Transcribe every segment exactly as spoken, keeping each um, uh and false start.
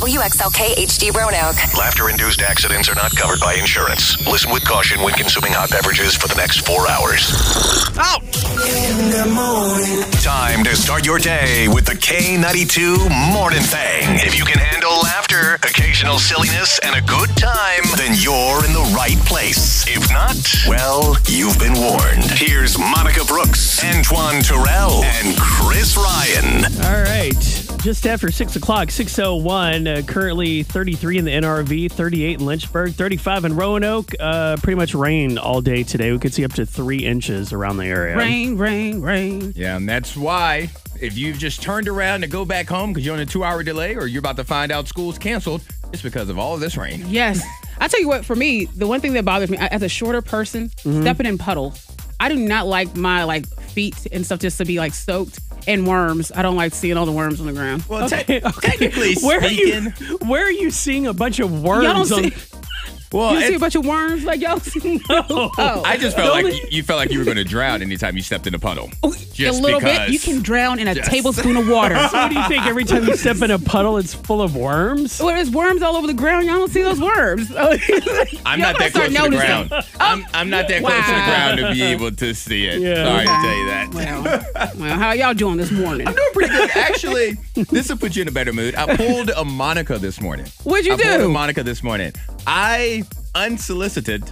W X L K H D Roanoke. Laughter-induced accidents are not covered by insurance. Listen with caution when consuming hot beverages for the next four hours. Ouch! In the morning. Time to start your day with the K ninety-two Morning Thing. If you can handle laughter, occasional silliness, and a good time, then you're in the right place. If not, well, you've been warned. Here's Monica Brooks, Antoine Terrell, and Chris Ryan. All right. Just after six o'clock, six oh one, uh, currently thirty-three in the N R V, thirty-eight in Lynchburg, thirty-five in Roanoke. Uh, pretty much rain all day today. We could see up to three inches around the area. Rain, rain, rain. Yeah, and that's why if you've just turned around to go back home because you're on a two-hour delay or you're about to find out school's canceled, it's because of all of this rain. Yes. I tell you what, for me, the one thing that bothers me, as a shorter person, mm-hmm. stepping in puddles, I do not like my like feet and stuff just to be like soaked. And worms. I don't like seeing all the worms on the ground. Well, okay, te- okay. technically where speaking. Are you, where are you seeing a bunch of worms? Y'all don't on- see- Well, you see a bunch of worms like y'all see? No. Oh. I just felt like you, you felt like you were going to drown anytime you stepped in a puddle. Oh, just a little because. bit. You can drown in a Just. tablespoon of water. So what do you think? Every time you step in a puddle, it's full of worms? Well, there's worms all over the ground. Y'all don't see those worms. I'm not that close to the ground. I'm, I'm not that Wow. close to the ground to be able to see it. Yeah. Sorry Okay. to tell you that. Well, well, how y'all doing this morning? I'm doing pretty good. Actually, this will put you in a better mood. I pulled a Monica this morning. What'd you I do? pulled a Monica this morning. I, unsolicited,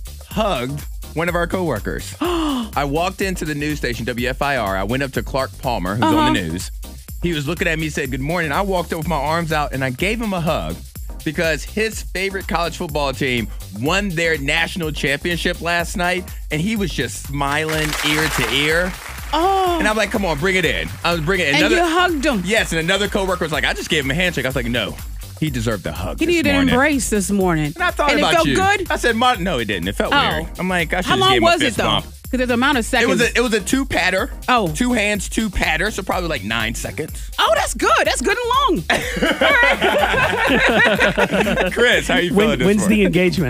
hugged one of our coworkers. I walked into the news station, W F I R. I went up to Clark Palmer, who's Uh-huh. on the news. He was looking at me, said, good morning. I walked up with my arms out, and I gave him a hug because his favorite college football team won their national championship last night, and he was just smiling ear to ear. Oh. And I'm like, come on, bring it in. I was bringing And another. you hugged him. Yes, and another coworker was like, I just gave him a handshake. I was like, no, he deserved a hug. He this needed an morning. embrace this morning. And I thought and about it felt you. good? I said, Mon- no, it didn't. It felt Oh. weird. I'm like, I should How just long give him a was it, fist though? bump. Because there's the amount of It seconds. was a it was a two patter. Oh. Two hands, two patter. So probably like nine seconds. Oh, that's good. That's good and long. Chris, how you feeling When, this when's morning? the engagement?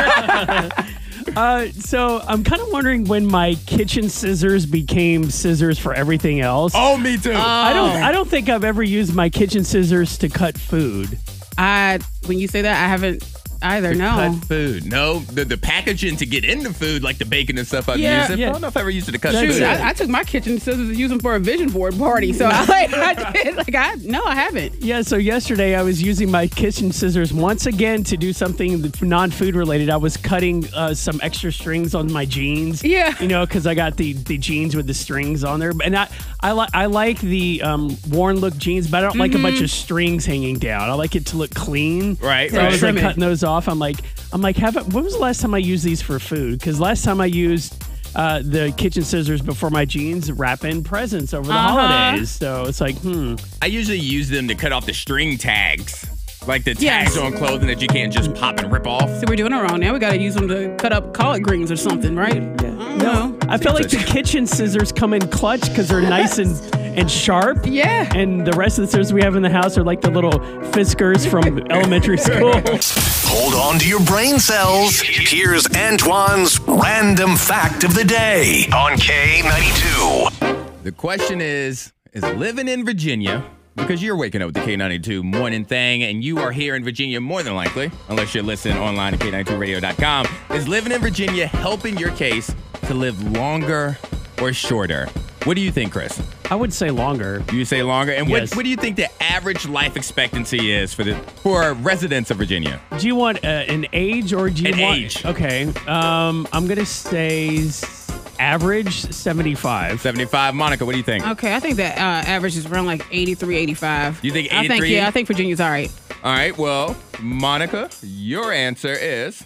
uh, so I'm kind of wondering when my kitchen scissors became scissors for everything else. Oh, me too. I don't. I don't think I've ever used my kitchen scissors to cut food. I when you say that, I haven't either. To No. cut food. No, the, the packaging to get into food, like the bacon and stuff, I've Yeah, used it. yeah. I don't know if I ever used it to cut That's food. Shoot, it. I, I took my kitchen scissors and used them for a vision board party. So I like, I did, like I no, I haven't. Yeah, so yesterday I was using my kitchen scissors once again to do something non-food related. I was cutting uh, some extra strings on my jeans. Yeah. You know, because I got the, the jeans with the strings on there. And I I, li- I like the um, worn look jeans, but I don't like a bunch of strings hanging down. I like it to look clean. Right, So I right. was like Trim it. cutting those off. I'm like, I'm like, have it, when was the last time I used these for food? Because last time I used uh, the kitchen scissors before my jeans, wrapping presents over the Uh-huh. holidays. So it's like, hmm. I usually use them to cut off the string tags. Like the Yes. tags on clothing that you can't just pop and rip off. So we're doing it wrong now. We got to use them to cut up collard greens or something, right? Yeah. No. I feel like the kitchen scissors come in clutch because they're nice and, and sharp. Yeah. And the rest of the scissors we have in the house are like the little Fiskars from elementary school. Hold on to your brain cells. Here's Antoine's random fact of the day on K ninety-two. The question is, is living in Virginia, because you're waking up with the K ninety-two morning thing, and you are here in Virginia more than likely, unless you're listening online at K ninety-two radio dot com, is living in Virginia helping your case to live longer or shorter? What do you think, Chris? I would say longer. You say longer? And Yes. what, what do you think the average life expectancy is for the for residents of Virginia? Do you want uh, an age or do you An want... age. Okay. Um, I'm going to say s- average seventy-five. seventy-five. Monica, what do you think? Okay, I think that uh, average is around like eighty-three, eighty-five. You think I think, eighty-three? yeah, I think Virginia's all right. All right, well, Monica, your answer is...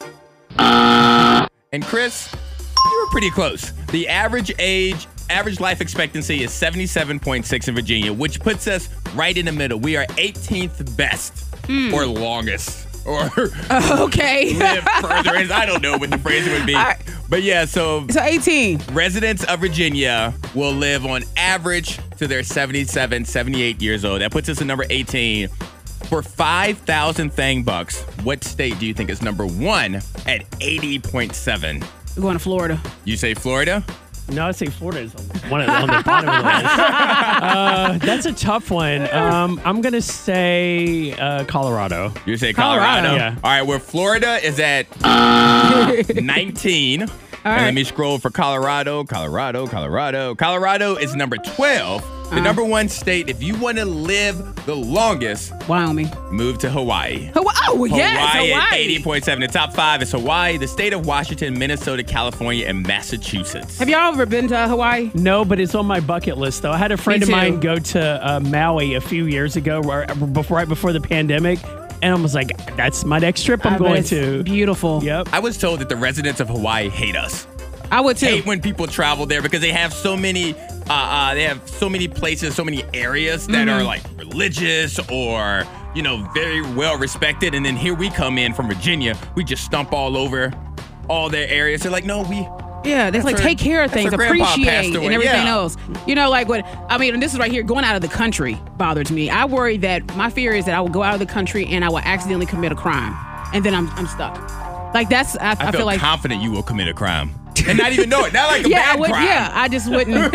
And Chris, you were pretty close. The average age, average life expectancy is seventy-seven point six in Virginia, which puts us right in the middle. We are eighteenth best or longest. Or Okay. live further in. I don't know what the phrasing would be. All right. But yeah, so So eighteen. residents of Virginia will live on average to their seventy-seven, seventy-eight years old. That puts us at number eighteen. For five thousand Thang bucks, what state do you think is number one at eighty point seven? We're going to Florida. You say Florida? No, I'd say Florida is one of the, on the bottom of the list. Uh, that's a tough one. Um, I'm going to say uh, Colorado. You say Colorado? Colorado. Yeah. All right, where Florida is at nineteen. All and right. let me scroll for Colorado, Colorado, Colorado. Colorado is number twelve. The number one state, if you want to live the longest, Wyoming. move to Hawaii. Hawaii. Oh, yes, Hawaii Hawaii. at eighty point seven. The top five is Hawaii, the state of Washington, Minnesota, California, and Massachusetts. Have y'all ever been to Hawaii? No, but it's on my bucket list, though. I had a friend of too. mine go to uh, Maui a few years ago, right before, right before the pandemic, and I was like, that's my next trip I'm I bet going it's to. Beautiful. Yep. I was told that the residents of Hawaii hate us. I would too. Hate when people travel there because they have so many uh, uh they have so many places, so many areas that Mm-hmm. are like religious or, you know, very well respected, and then here we come in from Virginia, we just stomp all over all their areas. They're like, no, we Yeah, they like her- take care of that's things, her grandpa passed appreciate, away. and everything Yeah. else. You know, like what I mean, and this is right here, going out of the country bothers me. I worry that my fear is that I will go out of the country and I will accidentally commit a crime, and then I'm I'm stuck. Like that's I, I, I, feel, feel like confident you will commit a crime and not even know it. Not like a yeah, I bad would, crime. yeah, I just wouldn't.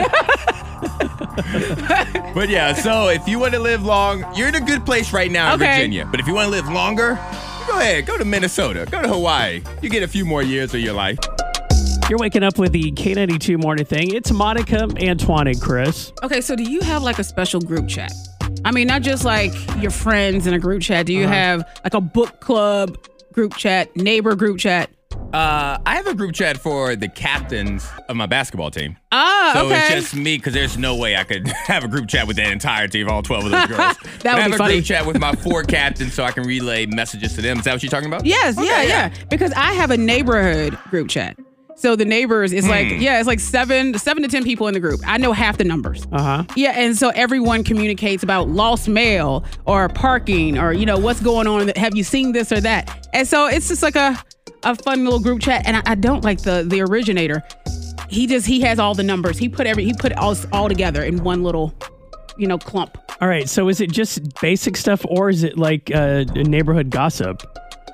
But yeah, so if you want to live long, you're in a good place right now in Okay. Virginia. But if you want to live longer, go ahead, go to Minnesota, go to Hawaii. You get a few more years of your life. You're waking up with the K ninety-two morning thing. It's Monica, Antoine, and Chris. Okay, so do you have like a special group chat? I mean, not just like your friends in a group chat. Do you Uh-huh. have like a book club group chat, neighbor group chat? Uh, I have a group chat for the captains of my basketball team. Ah, So okay. it's just me because there's no way I could have a group chat with the entirety of all twelve of those girls. That But I would have be a funny. group chat with my four captains so I can relay messages to them. Is that what you're talking about? Yes, Okay, yeah, yeah, Because I have a neighborhood group chat. So the neighbors is like, Hmm. yeah, it's like seven, seven to ten people in the group. I know half the numbers. Uh huh. Yeah, and so everyone communicates about lost mail or parking or you know what's going on. Have you seen this or that? And so it's just like a a fun little group chat. And I, I don't like the the originator. He just he has all the numbers. He put every he put it all all together in one little, you know, clump. All right. So is it just basic stuff, or is it like uh, neighborhood gossip?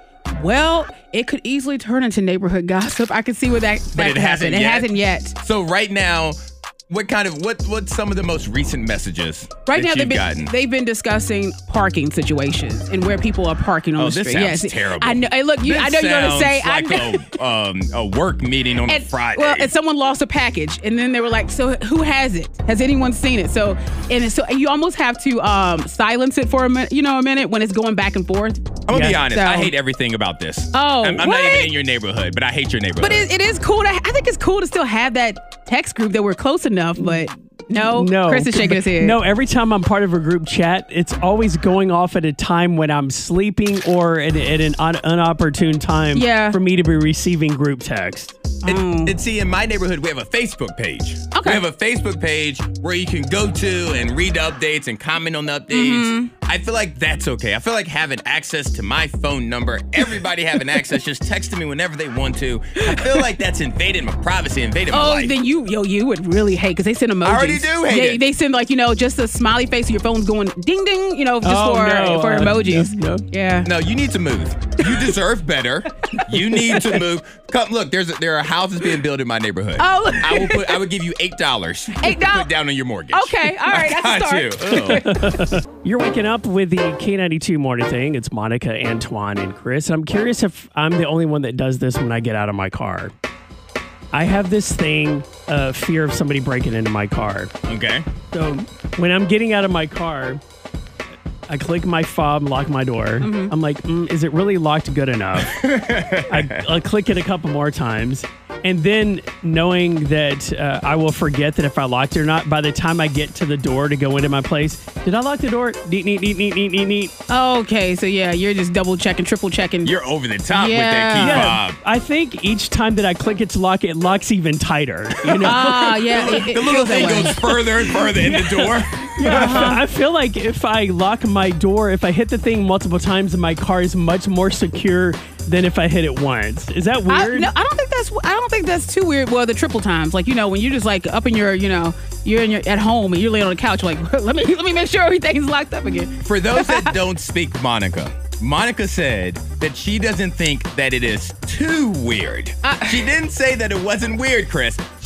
Well, it could easily turn into neighborhood gossip. I could see where that, But that it could hasn't happen. yet? It hasn't yet. So right now, what kind of what what's some of the most recent messages Right that now, they've you've been gotten? they've been discussing parking situations and where people are parking on Oh, the this street. sounds Yes, terrible. I know. Hey, look, you, This I know you're gonna sounds say I like know. a, um, a work meeting on a And, Friday. well, and someone lost a package, and then they were like, "So who has it? Has anyone seen it?" So, and so you almost have to um, silence it for a minute, you know, a minute when it's going back and forth. I'm gonna be Yeah. honest. So- I hate everything about this. Oh, I'm, I'm what? not even in your neighborhood, but I hate your neighborhood. But it, it is cool. To, I think it's cool to still have that text group that we're close enough. But no, No. Chris is shaking his head. No, every time I'm part of a group chat, it's always going off at a time when I'm sleeping or at, at an un- unopportune time Yeah. for me to be receiving group text. And, and see, in my neighborhood, we have a Facebook page. Okay. We have a Facebook page where you can go to and read the updates and comment on the updates. Mm-hmm. I feel like that's okay. I feel like having access to my phone number, everybody having access, just texting me whenever they want to. I feel like that's invading my privacy, invading my Oh, life. then you, yo, you would really hate because they send emojis. already do hate they, it. They send like you know just a smiley face. So your phone's going ding ding. You know, just Oh, for no, for uh, emojis. no, no. Yeah. No, you need to move. You deserve better. You need to move. Come look. There's a, there are houses being built in my neighborhood. Oh, look. I will put. I would give you eight dollars. Eight dollars? Put down on your mortgage. Okay, all right, I that's a got you. Ugh. You're waking up with the K ninety-two morning thing. It's Monica, Antoine, and Chris. And I'm curious if I'm the only one that does this when I get out of my car. I have this thing, uh, fear of somebody breaking into my car. Okay. So when I'm getting out of my car, I click my fob, lock my door. Mm-hmm. I'm like, mm, is it really locked good enough? I, I click it a couple more times. And then knowing that uh, I will forget that if I locked it or not, by the time I get to the door to go into my place, did I lock the door? Neat, neat, neat, neat, neat, neat, neat. Okay, so yeah, you're just double checking, triple checking. You're over the top with Yeah. that key Yeah, fob. I think each time that I click it to lock, it locks even tighter. You know? Ah, yeah. It, it The little feels that thing way. goes further and further in the door. Yeah, I, feel, I feel like if I lock my door, if I hit the thing multiple times, my car is much more secure than if I hit it once. Is that I, weird? no, I don't think that's. I don't think that's too weird. Well, the triple times, like you know, when you're just like up in your, you know, you're in your at home and you're laying on the couch, like let me let me make sure everything's locked up again. For those that don't speak Monica, Monica said that she doesn't think that it is too weird. Uh, she didn't say that it wasn't weird, Chris.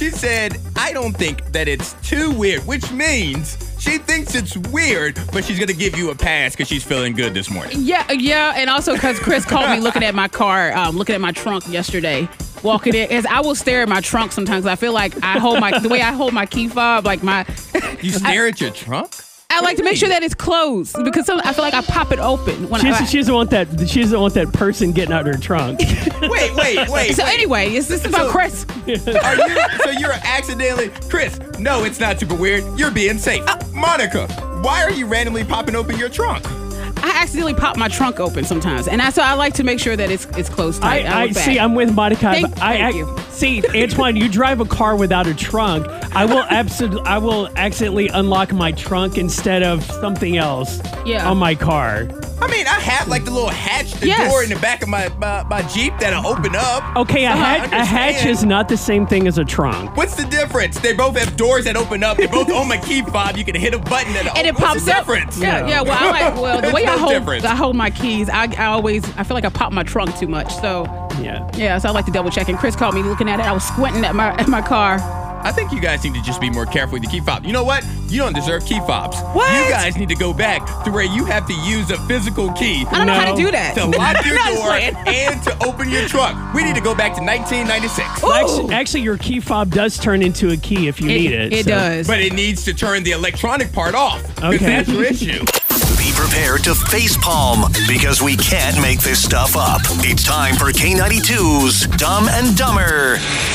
She said, I don't think that it's too weird, which means she thinks it's weird, but she's going to give you a pass because she's feeling good this morning. Yeah, yeah, and also because Chris called me looking at my car, um, looking at my trunk yesterday, walking in. As I will stare at my trunk sometimes. I feel like I hold my the way I hold my key fob, like my. You stare at your trunk? I like to make sure that it's closed because some, I feel like I pop it open when She I. doesn't, she doesn't want that. She doesn't want that person getting out her trunk. Wait, wait, wait. So wait. anyway, is this about So- Chris? Are you, so you're accidentally, Chris, no, it's not super weird. You're being safe. Monica, why are you randomly popping open your trunk? I accidentally pop my trunk open sometimes, and I so I like to make sure that it's it's closed tight. I, I look back. see. I'm with Monica. Thank- I, thank I you. see, Antoine. You drive a car without a trunk. I will absolutely. I will accidentally unlock my trunk instead of something else Yeah. on my car. I mean, I have like the little hatch, the Yes. door in the back of my, my, my Jeep that'll open up. Okay, a, So I hatch, a hatch understand. is not the same thing as a trunk. What's the difference? They both have doors that open up. They're both on my key fob. You can hit a button that and it What's pops the up. difference? Yeah, yeah. Well, I like well the There's way I no hold difference. I hold my keys. I, I always I feel like I pop my trunk too much. So Yeah. yeah, so I like to double check. And Chris called me looking at it. I was squinting at my at my car. I think you guys need to just be more careful with the key fob. You know what? You don't deserve key fobs. What? You guys need to go back to where you have to use a physical key I don't know how No. to do that. to lock your I'm just door playing. and to open your trunk. We need to go back to nineteen ninety-six. Ooh. Actually, actually, your key fob does turn into a key if you need it. It so- does. But it needs to turn the electronic part off. Because Okay. that's your issue. Be prepared to facepalm because we can't make this stuff up. It's time for K ninety-two's Dumb and Dumber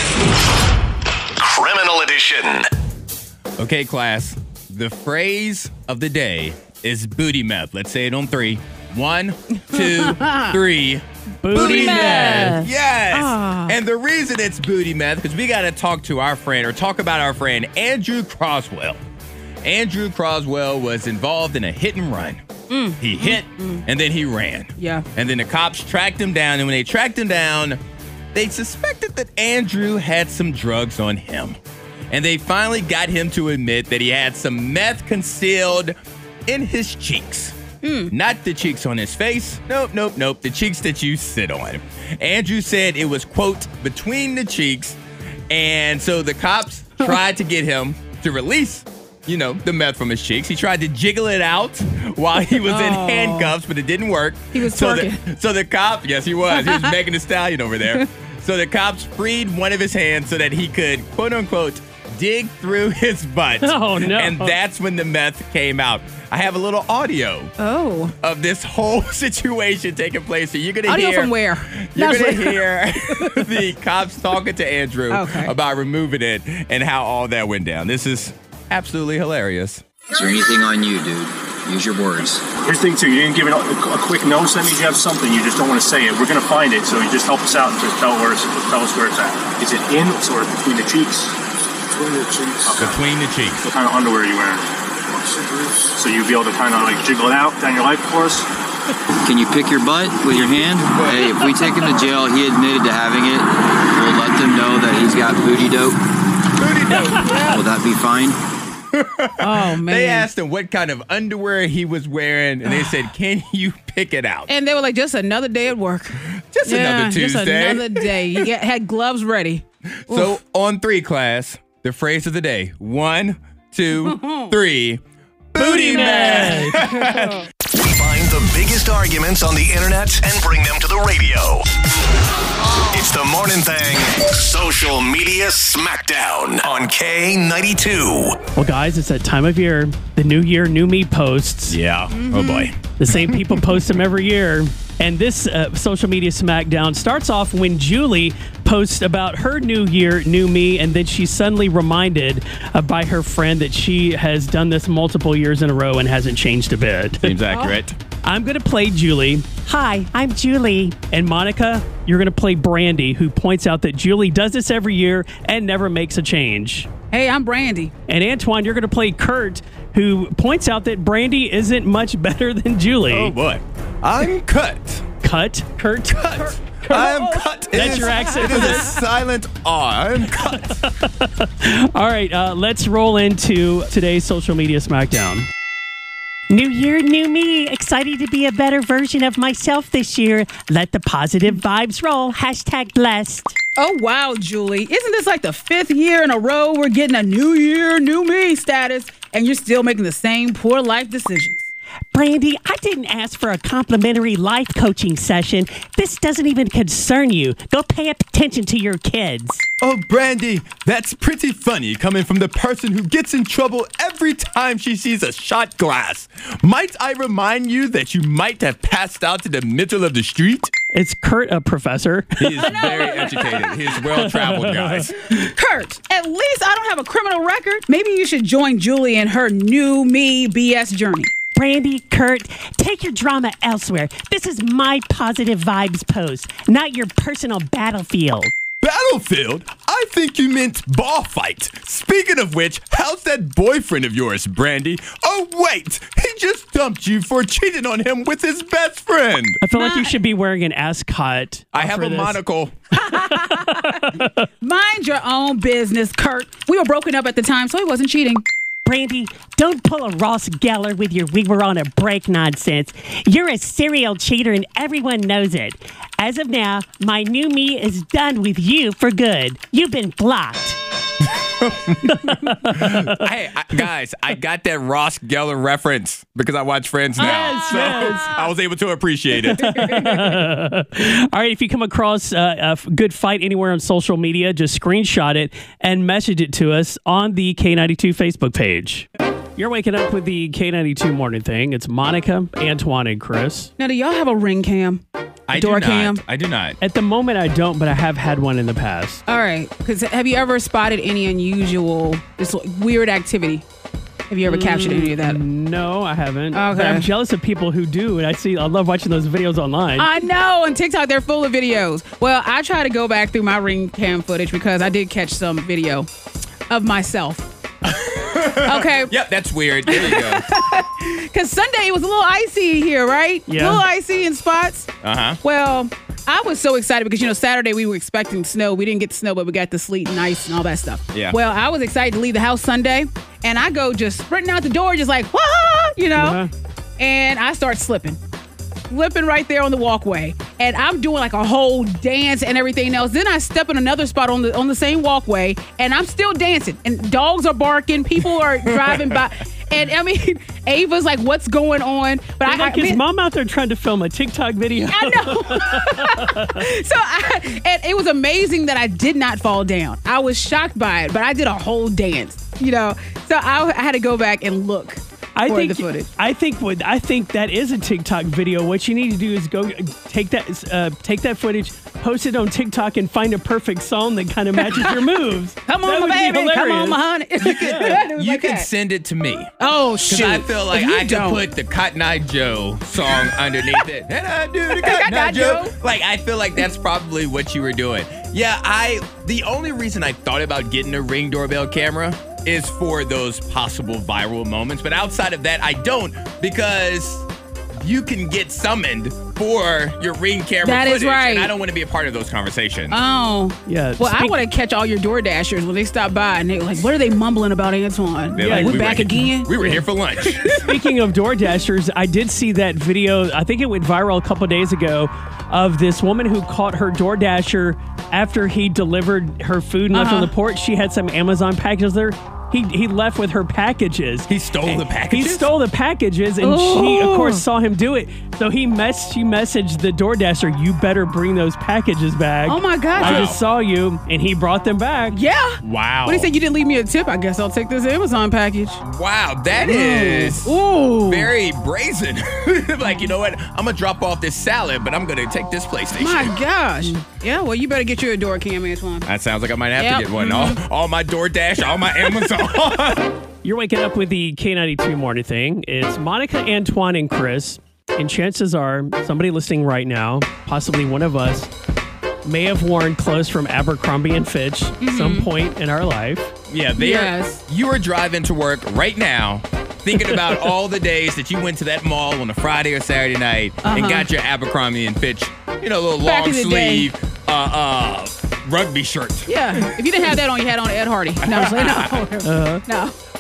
Criminal Edition. Okay, class. The phrase of the day is booty meth. Let's say it on three. One, two, three. Booty meth. Yes. Ah. And the reason it's booty meth, because we got to talk to our friend or talk about our friend, Andrew Croswell. Andrew Croswell was involved in a hit and run. He hit and then he ran. Yeah. And then the cops tracked him down. And when they tracked him down, they suspected that Andrew had some drugs on him. And they finally got him to admit that he had some meth concealed in his cheeks. Not the cheeks on his face. Nope, nope, nope. The cheeks that you sit on. Andrew said it was, quote, between the cheeks. And so the cops tried to get him to release, you know, the meth from his cheeks. He tried to jiggle it out while he was in Oh. handcuffs, but it didn't work. He was so the, twerking. so the cop, yes, he was. He was making a stallion over there. So the cops freed one of his hands so that he could, quote unquote, dig through his butt. Oh, no. And that's when the meth came out. I have a little audio Oh. of this whole situation taking place. So you're gonna Audio hear from where? You're Not gonna from- hear the cops talking to Andrew Okay. about removing it and how all that went down. This is absolutely hilarious. Is there anything on you, dude? Use your words. Here's the thing, too. You didn't give it a, a quick no, so that means you have something. You just don't want to say it. We're going to find it, so you just help us out and just tell, where it's, tell us where it's at. Is it in or between the cheeks? Between the cheeks. Between the cheeks. What kind of underwear are you wearing? Cigarettes. So you'd be able to kind of like jiggle it out down your life for us? Can you pick your butt with your hand? Hey, if we take him to jail, he admitted to having it. We'll let them know that he's got booty dope. Booty dope. Will that be fine? Oh man. They asked him what kind of underwear he was wearing, and they said, "Can you pick it out?" And they were like, just another day at work. Just another Tuesday. Just another day. You get, had gloves ready. So on three, class, the phrase of the day: one, two, three. Booty man. We find the biggest arguments on the internet and bring them to the radio. It's the Morning Thang Social Media Smackdown on K ninety-two. Well, guys, it's that time of year. The New Year, New Me posts. Yeah. Oh boy. The same people post them every year. And this uh, social media smackdown starts off when Julie posts about her new year, new me, and then she's suddenly reminded uh, by her friend that she has done this multiple years in a row and hasn't changed a bit. Seems accurate. I'm going to play Julie. Hi, I'm Julie. And Monica, you're going to play Brandy, who points out that Julie does this every year and never makes a change. Hey, I'm Brandy. And Antoine, you're going to play Kurt, who points out that Brandy isn't much better than Julie. Oh boy. I'm cut. Cut, Kurt. Cut. I'm cut. It That's is- your accent It for is a this? silent R. I'm cut. All right, uh, let's roll into today's social media smackdown. New year, new me. Excited to be a better version of myself this year. Let the positive vibes roll. Hashtag blessed. Oh, wow, Julie. Isn't this like the fifth year in a row we're getting a new year, new me status, and you're still making the same poor life decisions? Brandy, I didn't ask for a complimentary life coaching session. This doesn't even concern you. Go pay attention to your kids. Oh, Brandy, that's pretty funny coming from the person who gets in trouble every time she sees a shot glass. Might I remind you that you might have passed out in the middle of the street? It's Kurt, a professor. He is very educated. He's well-traveled, guys. Kurt, at least I don't have a criminal record. Maybe you should join Julie in her new me B S journey. Brandy, Kurt, take your drama elsewhere. This is my positive vibes post, not your personal battlefield. Battlefield? I think you meant bar fight. Speaking of which, how's that boyfriend of yours, Brandy? Oh, wait, he just dumped you for cheating on him with his best friend. I feel like you should be wearing an ascot. I have for a this. monocle. Mind your own business, Kurt. We were broken up at the time, so he wasn't cheating. Brandy, don't pull a Ross Geller with your we were on a break nonsense. You're a serial cheater and everyone knows it. As of now, my new me is done with you for good. You've been blocked. Hey, I, guys, I got that Ross Geller reference because I watch Friends now. Yes, so yes. I was able to appreciate it. All right, if you come across uh, a f- good fight anywhere on social media, just screenshot it and message it to us on the K ninety-two Facebook page. You're waking up with the K ninety-two morning thing. It's Monica, Antoine, and Chris. Now, do y'all have a ring cam? I Door do not. cam? I do not. At the moment, I don't, but I have had one in the past. All right. Because have you ever spotted any unusual, this weird activity? Have you ever captured any of that? No, I haven't. Okay. But I'm jealous of people who do, and I see. I love watching those videos online. I know. On TikTok, they're full of videos. Well, I try to go back through my ring cam footage because I did catch some video of myself. Okay. Yep, that's weird. There you go. Because Sunday it was a little icy here, right? Yeah. A little icy in spots. Uh-huh. Well, I was so excited because, you know, Saturday we were expecting snow. We didn't get the snow, but we got the sleet and ice and all that stuff. Yeah. Well, I was excited to leave the house Sunday, and I go just sprinting out the door, just like, wah, you know, Uh-huh. and I start slipping. Slipping right there on the walkway, and I'm doing like a whole dance and everything else. Then I step in another spot on the on the same walkway, and I'm still dancing. And dogs are barking, people are driving by, and I mean, Ava's like, "What's going on?" But I, like I his mean, mom out there trying to film a TikTok video. I know. So I, and it was amazing that I did not fall down. I was shocked by it, but I did a whole dance. You know, so I, I had to go back and look. I for think the footage. I think what I think that is a TikTok video. What you need to do is go take that uh, take that footage, post it on TikTok, and find a perfect song that kind of matches your moves. Come That on, would my be baby. Come on, hilarious. my honey. It was You like can that. send it to me. Oh, Because shoot. I feel like If you I could don't- put the Cotton Eye Joe song underneath it. And I do the Cotton Eye Eye Joe. Joe. Like, I feel like that's probably what you were doing. Yeah, I, the only reason I thought about getting a Ring doorbell camera is for those possible viral moments. But outside of that, I don't, because you can get summoned for your Ring camera That is footage. right. And I don't want to be a part of those conversations. Oh. Yeah. Well, I speak- want to catch all your Door Dashers when they stop by and they're like, what are they mumbling about, Antoine? They're Like, like, we we back were- again? We were here for lunch. Speaking of Door Dashers, I did see that video. I think it went viral a couple days ago of this woman who caught her Door Dasher after he delivered her food and left Uh-huh. on the porch. She had some Amazon packages there. He he left with her packages. He stole the He packages? stole the packages, and she, of course, saw him do it. So he mess she messaged the DoorDasher, "You better bring those packages back." Oh, my gosh. I just saw you, and he brought them back. Yeah. Wow. What do you say? You didn't leave me a tip. I guess I'll take this Amazon package. Wow, that is Ooh. very brazen. Like, you know what? I'm going to drop off this salad, but I'm going to take this PlayStation. My gosh. Yeah, well, you better get you a door cam, Antoine. That sounds like I might have Yep. to get one. All, all my DoorDash, all my Amazon. You're waking up with the K ninety-two morning thing. It's Monica, Antoine, and Chris. And chances are somebody listening right now, possibly one of us, may have worn clothes from Abercrombie and Fitch at some point in our life. Yeah, they Yes. are, you are driving to work right now thinking about all the days that you went to that mall on a Friday or Saturday night and Uh-huh. got your Abercrombie and Fitch, you know, little Back long in the day. sleeve uh, uh, rugby shirt. Yeah. If you didn't have that on, you had on Ed Hardy. No, I'm just like, no. Uh-huh. No.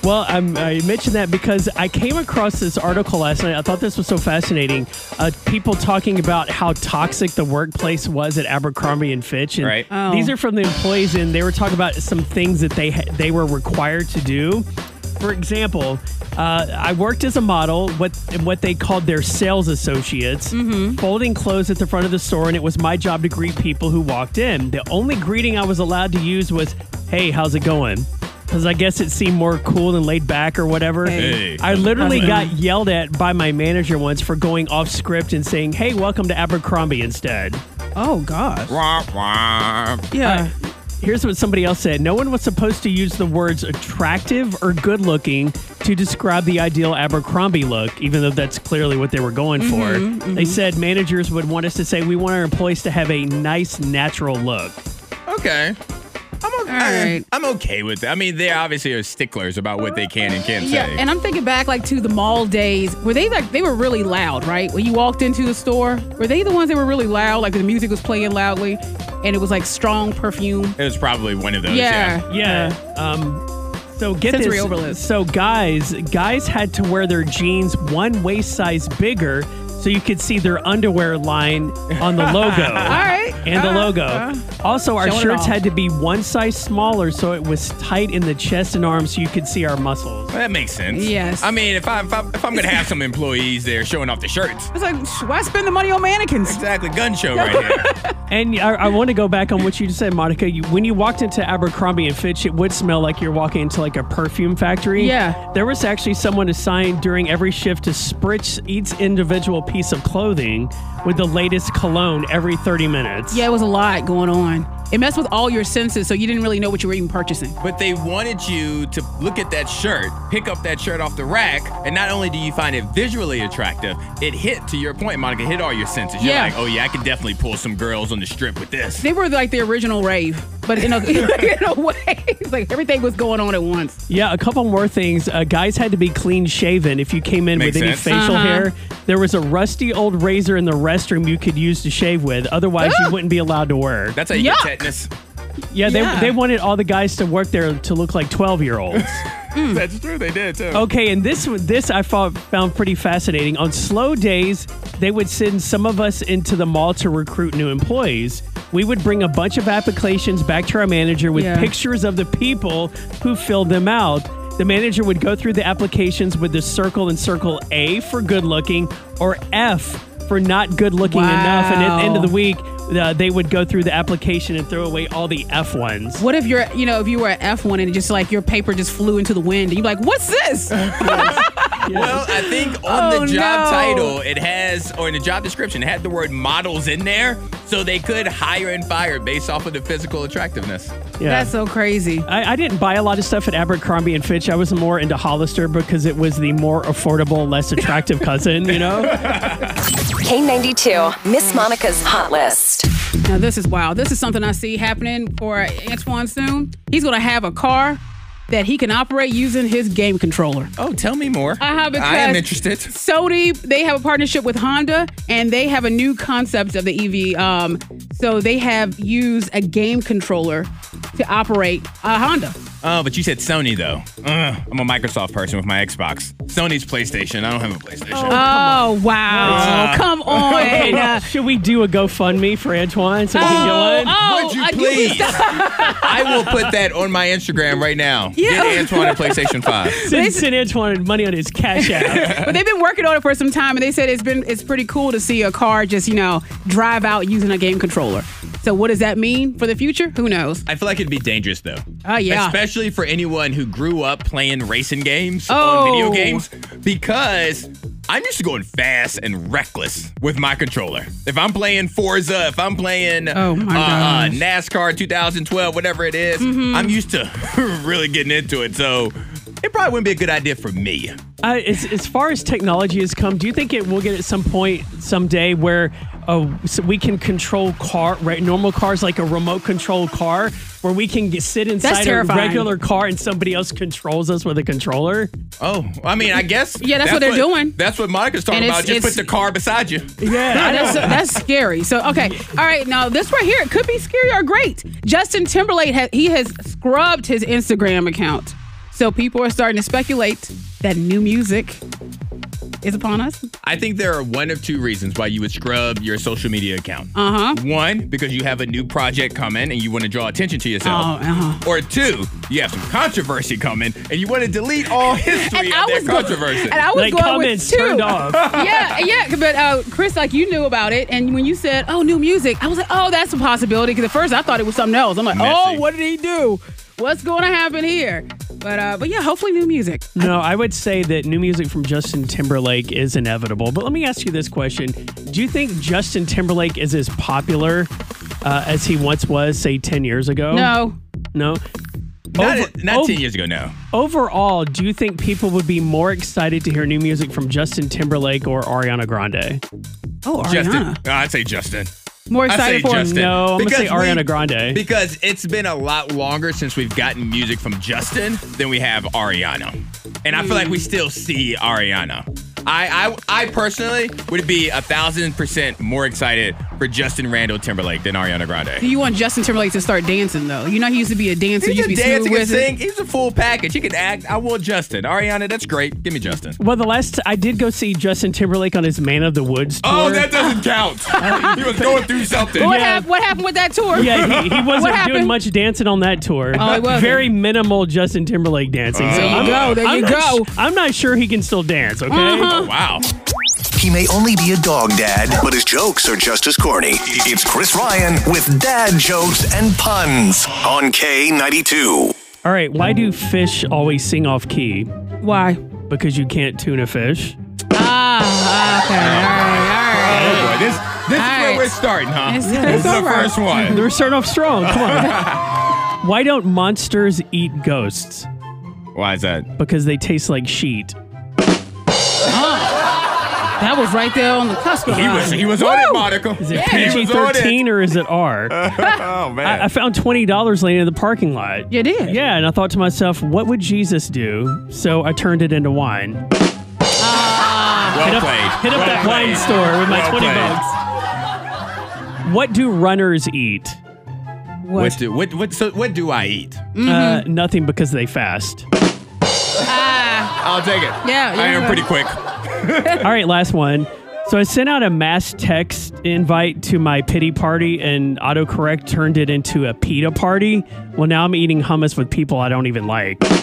Well, I'm, I mentioned that because I came across this article last night. I thought this was so fascinating. Uh, people talking about how toxic the workplace was at Abercrombie and Fitch. And Right. Oh. These are from the employees, and they were talking about some things that they ha- they were required to do. For example, uh, I worked as a model, what what they called their sales associates, folding clothes at the front of the store, and it was my job to greet people who walked in. The only greeting I was allowed to use was, "Hey, how's it going?" Because I guess it seemed more cool and laid back or whatever. Hey. I literally How's it got yelled at by my manager once for going off script and saying, "Hey, welcome to Abercrombie" instead. Oh gosh. Wah, wah. Yeah. Uh, Here's what somebody else said. No one was supposed to use the words attractive or good looking to describe the ideal Abercrombie look, even though that's clearly what they were going for. They said managers would want us to say, we want our employees to have a nice, natural look. Okay. I'm okay. All right. I'm okay with that. I mean, they obviously are sticklers about what they can and can't Yeah, say. and I'm thinking back like to the mall days where they like they were really loud, right? When you walked into the store, were they the ones that were really loud? Like the music was playing loudly, and it was like strong perfume. It was probably one of those. Yeah, Yeah. Yeah. Um, so get Sensory this. overload. So guys, guys had to wear their jeans one waist size bigger so you could see their underwear line on the logo. All right. And the Uh, logo. uh, Also, our showing it shirts off. had to be one size smaller so it was tight in the chest and arms so you could see our muscles. That makes sense. Yes. I mean, if, I, if, I, if I'm going to have some employees there showing off the shirts, It's like, sh- why spend the money on mannequins? exactly, gun show right here. And I, I want to go back on what you just said, Monica. You, when you walked into Abercrombie and Fitch, it would smell like you're walking into like a perfume factory. Yeah. There was actually someone assigned during every shift to spritz each individual piece of clothing with the latest cologne every thirty minutes. Yeah, it was a lot going on. It messed with all your senses, so you didn't really know what you were even purchasing. But they wanted you to look at that shirt, pick up that shirt off the rack, and not only do you find it visually attractive, it hit, to your point, Monica, hit all your senses. You're Yeah. like, oh yeah, I can definitely pull some girls on the strip with this. They were like the original rave, but in a, in a way, it's like everything was going on at once. Yeah, a couple more things. Uh, guys had to be clean shaven if you came in Makes with any sense. facial Uh-huh. hair. There was a rusty old razor in the restroom you could use to shave with. Otherwise, you wouldn't be allowed to wear. That's how you Yuck. get tetanus. Yeah, they, Yeah. they wanted all the guys to work there to look like twelve-year-olds. That's true, they did too. Okay, and this this I found, found pretty fascinating. On slow days, they would send some of us into the mall to recruit new employees. We would bring a bunch of applications back to our manager with Yeah. pictures of the people who filled them out. The manager would go through the applications with the circle and circle A for good looking or F for not good looking enough. And at the end of the week, uh, they would go through the application and throw away all the F ones. What if you're, you know, if you were an F one and just like your paper just flew into the wind and you're like, what's this? Well, I think on Oh, the job no. title, it has, or in the job description, it had the word models in there, so they could hire and fire based off of the physical attractiveness. Yeah. That's so crazy. I, I didn't buy a lot of stuff at Abercrombie and Fitch. I was more into Hollister because it was the more affordable, less attractive cousin, you know? K ninety-two, Miss Monica's Hot List. Now, this is wild. This is something I see happening for Antoine soon. He's going to have a car that he can operate using his game controller. Oh, tell me more. Uh-huh, because I am interested. Sony, they have a partnership with Honda, and they have a new concept of the E V. Um, so they have used a game controller to operate a Honda. Oh, but you said Sony, though. Ugh, I'm a Microsoft person with my Xbox. Sony's PlayStation. I don't have a PlayStation. Oh, wow. Uh, Come on. Hey, Uh, should we do a GoFundMe for Antoine so we can oh, get one? oh, Would you I do please? stop. I will put that on my Instagram right now. Yeah. Get Antoine a PlayStation five. Send, send Antoine money on his Cash App. But they've been working on it for some time, and they said it's been it's pretty cool to see a car just, you know, drive out using a game controller. So what does that mean for the future? Who knows? I feel like it'd be dangerous, though. Oh, yeah. Especially for anyone who grew up playing racing games Oh. on video games, because I'm used to going fast and reckless with my controller. If I'm playing Forza, if I'm playing Oh, my uh, uh, gosh. NASCAR twenty twelve, whatever it is, I'm used to really getting into it. So it probably wouldn't be a good idea for me. Uh, as, as far as technology has come, do you think it will get at some point, someday, where uh, so we can control car, right, normal cars like a remote control car, where we can get, sit inside a terrifying. regular car and somebody else controls us with a controller? Oh, I mean, I guess. Yeah, that's what they're doing. That's what Monica's talking And it's- about. Just put it's- the car beside you. Yeah, Yeah, I that's, don't- that's scary. So, okay. All right. Now, this right here, it could be scary or great. Justin Timberlake, ha- he has scrubbed his Instagram account. So people are starting to speculate that new music is upon us. I think there are one of two reasons why you would scrub your social media account. Uh-huh. One, because you have a new project coming and you want to draw attention to yourself. Oh, uh-huh. Or two, you have some controversy coming and you want to delete all history And of I that was go- controversy. And I was Like going comments with two. turned off. yeah, yeah. But uh, Chris, like you knew about it, and when you said, "Oh, new music," I was like, "Oh, that's a possibility." Because at first I thought it was something else. I'm like, Messy. "Oh, what did he do? What's going to happen here?" But uh, but yeah, hopefully new music. No, I would say that new music from Justin Timberlake is inevitable. But let me ask you this question. Do you think Justin Timberlake is as popular uh, as he once was, say, ten years ago? No. No? Not, Over- not ov- ten years ago, no. Overall, do you think people would be more excited to hear new music from Justin Timberlake or Ariana Grande? Oh, Ariana. Justin. Uh, I'd say Justin. More I'd excited say for Justin. No, I'm going to say Because we- Ariana Grande. Because it's been a lot longer since we've gotten music from Justin than we have Ariana. And I feel like we still see Ariana. I, I, I personally would be a thousand percent more excited for Justin Randall Timberlake than Ariana Grande. Do you want Justin Timberlake to start dancing though? You know he used to be a dancer. He He used can to be dance, smooth he can with sing. it. He's a full package. He can act. I want Justin. Ariana, that's great. Give me Justin. Well, the last I did go see Justin Timberlake on his Man of the Woods tour. Oh, that doesn't count. He was going through something. What, Yeah. hap- what happened with that tour? Yeah, he, he What wasn't happened? doing much dancing on that tour. Oh, he wasn't. Very minimal Justin Timberlake dancing. There you I'm, go. There I'm you not go. sh- I'm not sure he can still dance, okay? Uh-huh. Oh, wow. He may only be a dog dad, but his jokes are just as corny. It's Chris Ryan with dad jokes and puns on K ninety-two. All right, why do fish always sing off key? Why? Because you can't tune a fish. Ah, okay. All right, all right. Oh, boy. This, this is All where right. we're starting, huh? It's- this it's is the all right. first one. They're starting off strong. Come on. Why don't monsters eat ghosts? Why is that? Because they taste like sheet. That was right there on the cusp of He was, he was on it, Monica. Is it He P G was on it. thirteen or is it R? Oh, man. I, I found twenty dollars laying in the parking lot. You did? Yeah, and I thought to myself, what would Jesus do? So I turned it into wine. well Hit up, played. hit up well that played. wine store with my Well twenty played. bucks. What do runners eat? What do, what, what, so what do I eat? Mm-hmm. Uh, nothing because they fast. I'll take it. Yeah, I am yeah. pretty quick. All right, last one. So I sent out a mass text invite to my pity party, and autocorrect turned it into a pita party. Well, now I'm eating hummus with people I don't even like. I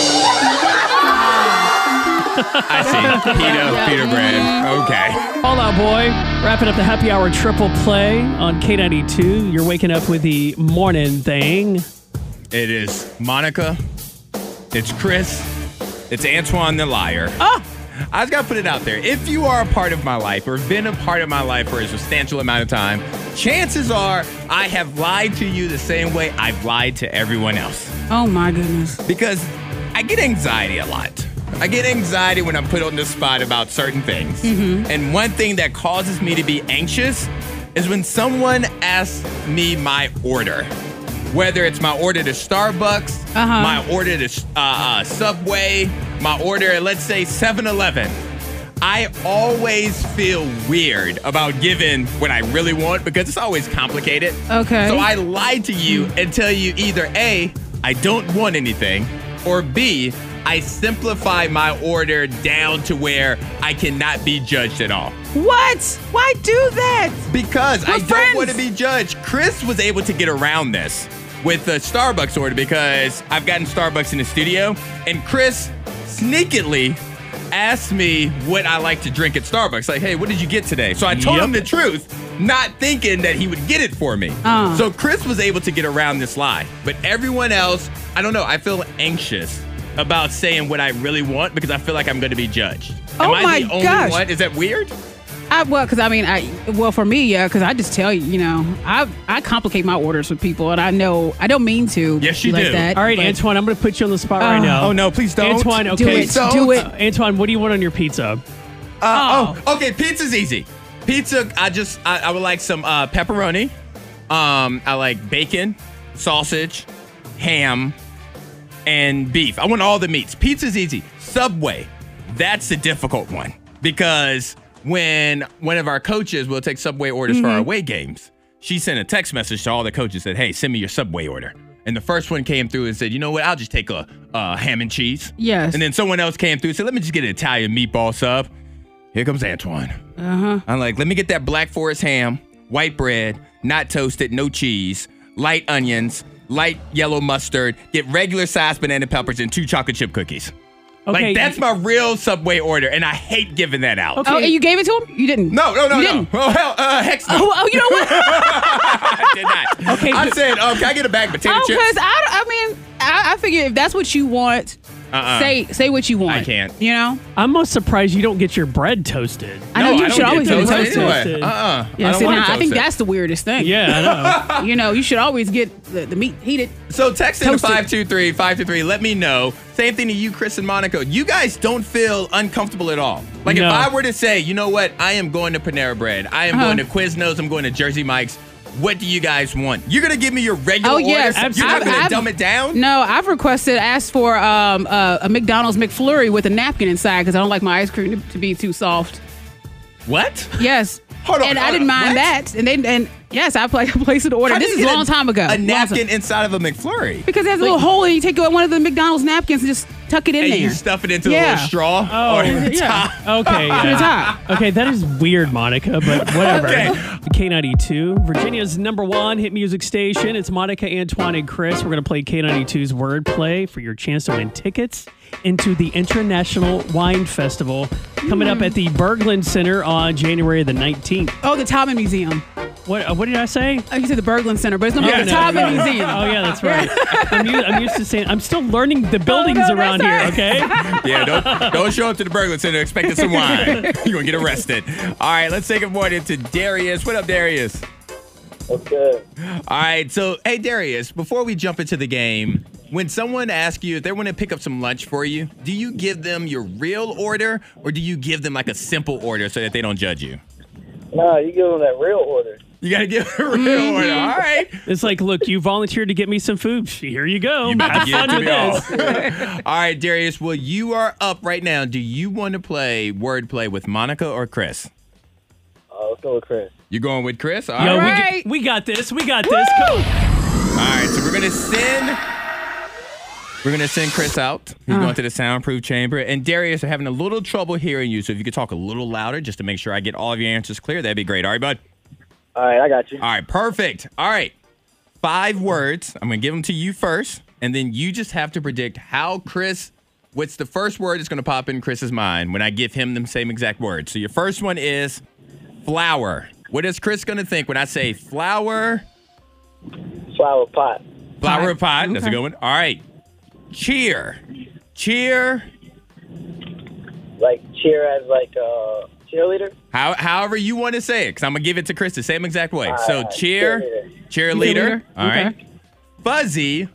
see. Pita, pita bread. Okay. All out, boy. Wrapping up the happy hour triple play on K ninety-two. You're waking up with the morning thing. It is Monica. It's Chris. It's Antoine the liar. Oh, I just got to put it out there. If you are a part of my life or been a part of my life for a substantial amount of time, chances are I have lied to you the same way I've lied to everyone else. oh my goodness. Because I get anxiety a lot. I get anxiety when I'm put on the spot about certain things. Mm-hmm. And one thing that causes me to be anxious is when someone asks me my order. Whether it's my order to Starbucks, Uh-huh. my order to uh, uh, Subway, my order at, let's say, seven eleven. I always feel weird about giving what I really want because it's always complicated. Okay. So I lie to you and tell you either A, I don't want anything, or B, I simplify my order down to where I cannot be judged at all. What? Why do that? Because I We're don't friends. want to be judged. Chris was able to get around this with the Starbucks order because I've gotten Starbucks in the studio, and Chris sneakily asked me what I like to drink at Starbucks. Like, hey, what did you get today? So I told Yep. him the truth, not thinking that he would get it for me. Uh. So Chris was able to get around this lie. But everyone else, I don't know, I feel anxious about saying what I really want because I feel like I'm going to be judged. Am Oh I my the only gosh. one? Is that weird? I, well, because I mean, I well for me, yeah, because I just tell you, you know, I I complicate my orders with people, and I know I don't mean to. Yes, be you like do. That, All right, but- Antoine, I'm going to put you on the spot Uh, right now. Oh, no, please don't. Antoine, okay. Do it. Please don't. Do it. Uh, Antoine, what do you want on your pizza? Uh, oh. okay. Pizza's easy. Pizza. I just I, I would like some uh, pepperoni. Um, I like bacon, sausage, ham, and beef. I want all the meats. Pizza's easy. Subway. That's the difficult one because when one of our coaches will take Subway orders for our away games, she sent a text message to all the coaches that, hey, send me your Subway order. and the first one came through and said, you know what, I'll just take a uh, ham and cheese. Yes. And then someone else came through and said, let me just get an Italian meatball sub. Here comes Antoine. Uh-huh. I'm like, let me get that Black Forest ham, white bread, not toasted, no cheese, light onions, light yellow mustard, get regular sized banana peppers, and two chocolate chip cookies. Okay. Like, that's my real Subway order, and I hate giving that out. Oh, and you gave it to him? You didn't? No, no, no, you no. Didn't? Oh, hell, uh, heck no. Oh, oh, you know what? I did not. Okay, I th- said, oh, can I get a bag of potato Oh, chips? because I, I mean, I, I figure if that's what you want, Uh-uh. say say what you want. I can't. You know? I'm most surprised you don't get your bread toasted. I know No, you I should don't always get get it toasted toasted. anyway. Uh-uh. Yeah, I don't see, want now, it I think toasted. that's the weirdest thing. Yeah, I know. You know, you should always get the, the meat heated. So text in Toasted. five two three, five two three. Let me know. Same thing to you, Chris and Monica. You guys don't feel uncomfortable at all. Like No. if I were to say, you know what, I am going to Panera Bread. I am Uh-huh. going to Quiznos. I'm going to Jersey Mike's. What do you guys want? You're going to give me your regular Oh, yes. order? You're not I've- going to I've- dumb it down? No, I've requested, asked for um, uh, a McDonald's McFlurry with a napkin inside because I don't like my ice cream to, to be too soft. What? Yes. Hold on, And I hold didn't on. mind What? that. And then, and yes, I pla- placed an order. How do This you is a get long time ago. A Long napkin time- inside of a McFlurry. Because it has a little hole and you take one of the McDonald's napkins and just tuck it in And there. you stuff it into Yeah. a little straw? Oh, or yeah. Okay, To the yeah. top. Okay, that is weird, Monica, but whatever. Okay. K ninety-two, Virginia's number one hit music station. It's Monica, Antoine, and Chris. We're going to play K ninety-two's Wordplay for your chance to win tickets into the International Wine Festival coming up at the Berglund Center on January the nineteenth. Oh, the Taubman Museum. What uh, what did I say? Oh, you said the Berglund Center, but it's going to be Yeah, the no, Taubman no. Museum. Oh, yeah, that's right. I'm, u- I'm used to saying, I'm still learning the buildings no, around that's here, right. okay? Yeah, don't, don't show up to the Berglund Center expecting some wine. You're going to get arrested. All right, let's say good morning to Darius. What up, Darius? What's good? All right, so, hey, Darius, before we jump into the game, when someone asks you if they want to pick up some lunch for you, do you give them your real order or do you give them like a simple order so that they don't judge you? Nah, you give them that real order. You got to give them a real order. All right. It's like, look, you volunteered to get me some food. Here you go. You about to Have give it fun to with me this. all. All right, Darius, well, you are up right now. Do you want to play Wordplay with Monica or Chris? Uh, let's go with Chris. You're going with Chris? All Yo, right. we, g- we got this. We got this. Come on. All right, so we're gonna send we're gonna send Chris out. He's going to the soundproof chamber, and Darius are having a little trouble hearing you. So if you could talk a little louder, just to make sure I get all of your answers clear, that'd be great. All right, bud. All right, I got you. All right, perfect. All right, five words. I'm gonna give them to you first, and then you just have to predict how Chris. What's the first word that's gonna pop in Chris's mind when I give him the same exact word? So your first one is flower. What is Chris gonna think when I say flower? Flower pot. Flower Pot. pot. That's a Okay. good one. All right. Cheer. Cheer. Like cheer as like a cheerleader. How, however you want to say it, because I'm going to give it to Chris the same exact way. so right, cheer. cheerleader. Cheerleader. Cheerleader. All Okay. right. Fuzzy.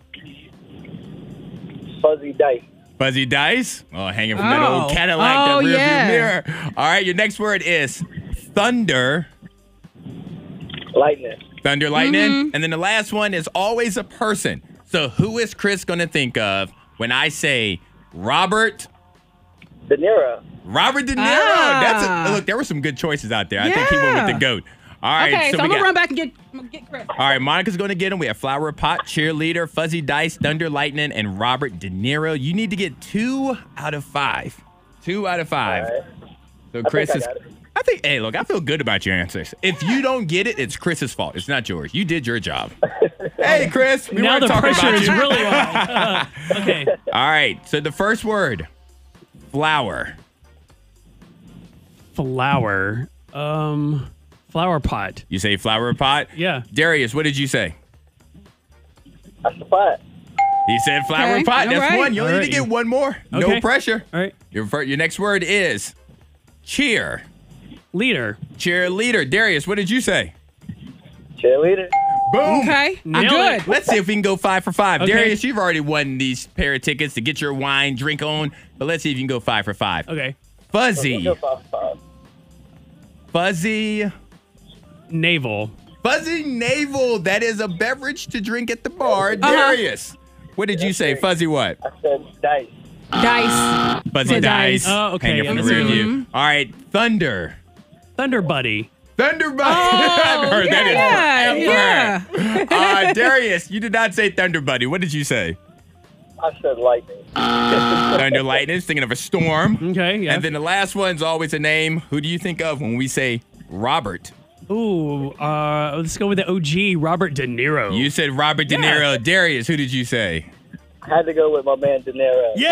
Fuzzy dice. Fuzzy dice. Oh, hanging from that Oh. old Cadillac, Oh, that rearview yeah. mirror. All right. Your next word is thunder. Lightning. Thunder, lightning. Mm-hmm. And then the last one is always a person. So who is Chris going to think of when I say Robert? De Niro. Robert De Niro. Ah. That's a, look. There were some good choices out there. I think he went with the Yeah. goat. All right. Okay, so, we I'm going got- to run back and get, I'm gonna get Chris. All right, Monica's going to get him. We have Flower Pot, Cheerleader, Fuzzy Dice, Thunder Lightning, and Robert De Niro. You need to get two out of five. Two out of five. All right. So I Chris think I is. got it. I think. Hey, look, I feel good about your answers. If you don't get it, it's Chris's fault. It's not yours. You did your job. Hey, Chris. We Now weren't the talking pressure about is you. really on. Okay. All right. So the first word, flower. Flower. Um, flower pot. You say flower pot. Yeah. Darius, what did you say? That's the pot. He said flower Okay, pot. all That's right. one. You only All need to right. get one more. No Okay. pressure. All right. Your, fir- your next word is cheer. Leader. Cheerleader. Darius, what did you say? Cheerleader. Boom. Okay, I'm Nailed good. it. Let's see if we can go five for five. Okay. Darius, you've already won these pair of tickets to get your wine, drink on, but let's see if you can go five for five. Okay. Fuzzy. Go five, five. Fuzzy. Naval. Fuzzy Navel. That is a beverage to drink at the bar. Uh-huh. Darius. What did you say? Fuzzy what? I said dice. Dice. Fuzzy For dice. dice. Oh, okay. Hanging from the Mhm. rear view. All right. Thunder. Thunder Buddy. Thunderbuddy. Oh, I haven't heard yeah, that in yeah. forever. Uh, Darius, you did not say Thunderbuddy. What did you say? I said lightning. Thunder lightning, thinking of a storm. Okay, yeah. And then the last one's always a name. Who do you think of when we say Robert? Ooh, uh, let's go with the O G, Robert De Niro. You said Robert De Niro. Yeah. Darius, who did you say? I had to go with my man De Niro. Yeah!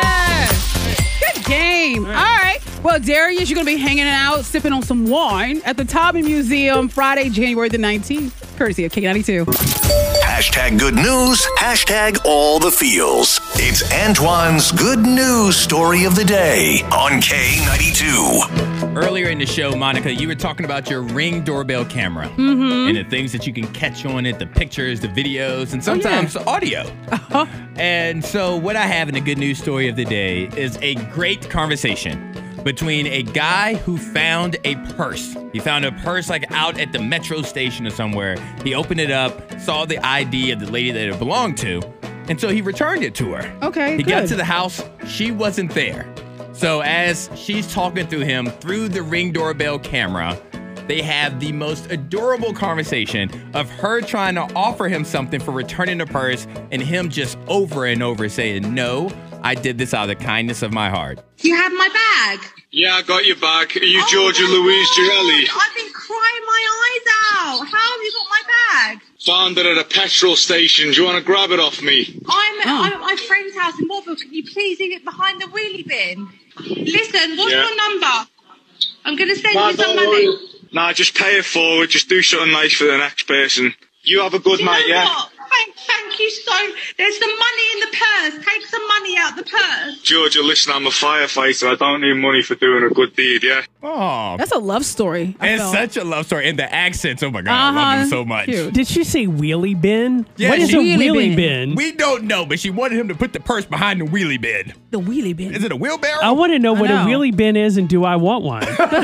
Yes. Good game. All right. Well, Darius, you're going to be hanging out, sipping on some wine at the Taubman Museum Friday, January the nineteenth, courtesy of K ninety-two. Hashtag good news. Hashtag all the feels. It's Antoine's good news story of the day on K ninety-two. Earlier in the show, Monica, you were talking about your Ring doorbell camera Mm-hmm. and the things that you can catch on it, the pictures, the videos, and sometimes the audio. Uh-huh. And so what I have in the good news story of the day is a great conversation between a guy who found a purse. He found a purse like out at the metro station or somewhere. He opened it up, saw the I D of the lady that it belonged to, and so he returned it to her. Okay, He got good. to the house. She wasn't there. So as she's talking through him through the Ring doorbell camera, they have the most adorable conversation of her trying to offer him something for returning the purse and him just over and over saying, no, I did this out of the kindness of my heart. You have my bag? Yeah, I got your back. Are you Oh Georgia my Louise God, Girelli? I've been crying my eyes out. How have you got my bag? Found it at a petrol station. Do you want to grab it off me? I'm, Oh. I'm at my friend's house in Morville. Can you please leave it behind the wheelie bin? Listen, what's Yeah. your number? I'm going to send Nah, you some don't money. worry. Nah, just pay it forward. Just do something nice for the next person. You have a good Do you night, know yeah? what? Thank, thank you so. There's some money in the purse. Take some money out the purse. Georgia, listen, I'm a firefighter. I don't need money for doing a good deed, yeah? Oh, That's a love story. I it's felt. such a love story. And the accents, oh my God, I love Uh-huh. them so much. Cute. Did she say wheelie bin? Yeah, what is she- a Wheelie wheelie bin. bin? We don't know, but she wanted him to put the purse behind the wheelie bin. The wheelie bin. Is it a wheelbarrow? I want to know I what know. a wheelie bin is and do I want one?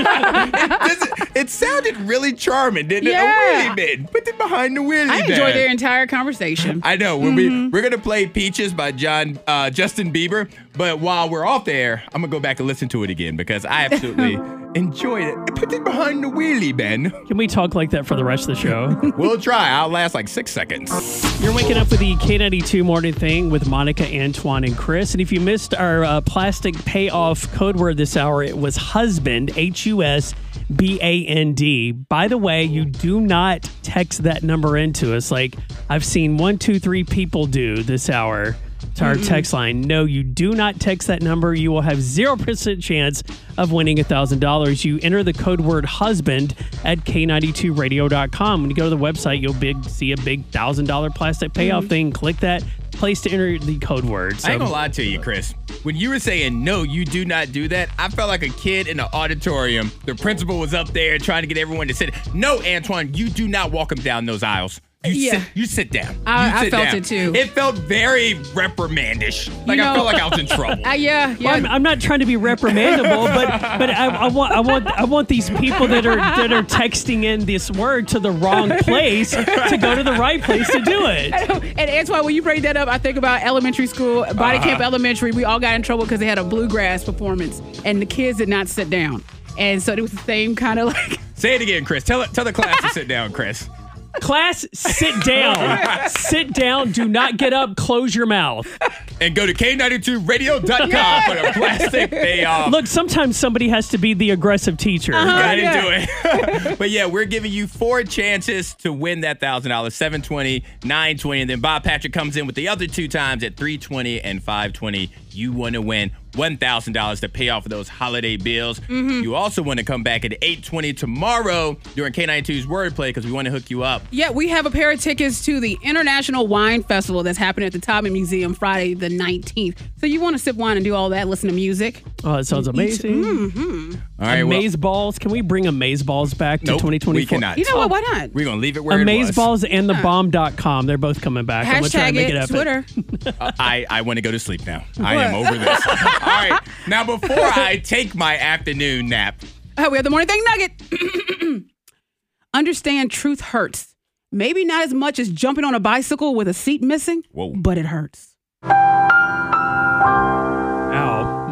Does it, it sounded really charming, didn't it? Yeah. A wheelie bin. Put it behind the wheelie I bin. enjoyed their entire conversation. I know. We'll be, we're going to play Peaches by John uh, Justin Bieber. But while we're off there, I'm going to go back and listen to it again because I absolutely enjoyed it. Put it behind the wheelie bin. Can we talk like that for the rest of the show? We'll try. I'll last like six seconds. You're waking up with the K ninety-two Morning Thing with Monica, Antoine, and Chris. And if you missed our uh, plastic payoff code word this hour, it was husband, H U S B A N D. By the way, you do not text that number into us like I've seen one, two, three people do this hour to our text line. No, you do not text that number. You will have zero percent chance of winning one thousand dollars. You enter the code word husband at K ninety-two radio dot com. When you go to the website, you'll big see a big one thousand dollars plastic payoff thing. Click that place to enter the code word. So, I ain't gonna lie to you, Chris. When you were saying, no, you do not do that, I felt like a kid in an auditorium. The principal was up there trying to get everyone to sit. No, Antoine, you do not walk them down those aisles. You, Yeah. sit, you sit down. I- You I sit felt down. it too. It felt very reprimandish. Like You I know- felt like I was in trouble. Uh, yeah, yeah. Well, I'm, I'm not trying to be reprimandable, but but I, I want I want I want these people that are that are texting in this word to the wrong place to go to the right place to do it. And Antoine, when you bring that up, I think about elementary school, Body Uh-huh. Camp Elementary. We all got in trouble because they had a bluegrass performance, and the kids did not sit down. And so it was the same kind of like. Say it again, Chris. Tell it. Tell the class to sit down, Chris. Class, sit down. Sit down. Do not get up. Close your mouth. And go to K ninety-two radio dot com for the plastic payoff. Look, sometimes somebody has to be the aggressive teacher. Got yeah. into it. But yeah, we're giving you four chances to win that one thousand dollars, seven twenty, nine twenty, and then Bob Patrick comes in with the other two times at three twenty and five twenty. You want to win one thousand dollars to pay off of those holiday bills. Mm-hmm. You also want to come back at eight twenty tomorrow during K ninety-two's Wordplay because we want to hook you up. Yeah, we have a pair of tickets to the International Wine Festival that's happening at the Taubman Museum Friday the nineteenth. So you want to sip wine and do all that, listen to music. Oh, it sounds amazing. Mm-hmm. All right, well, Amaze balls. Can we bring Amaze balls back to nope, twenty twenty-four? we cannot. You know what? Why not? We're going to leave it where Amaze it was. balls and the bomb dot com. They're both coming back. I'm gonna try Hashtag and make it, it, happen. Twitter. Uh, I, I want to go to sleep now. I am over this. All right. Now, before I take my afternoon nap, Oh, we have the morning thing nugget. Understand truth hurts. Maybe not as much as jumping on a bicycle with a seat missing, Whoa. but it hurts. Ow.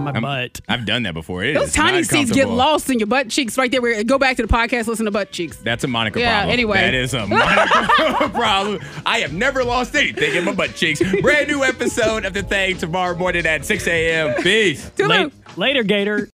my I'm- butt. I've done that before. It Those is tiny not seeds get comfortable. lost in your butt cheeks right there. Where, go back to the podcast, listen to butt cheeks. That's a Monica Yeah, problem. anyway. That is a Monica problem. I have never lost anything in my butt cheeks. Brand new episode of The Thing tomorrow morning at six a.m. Peace. Late, later, Gator.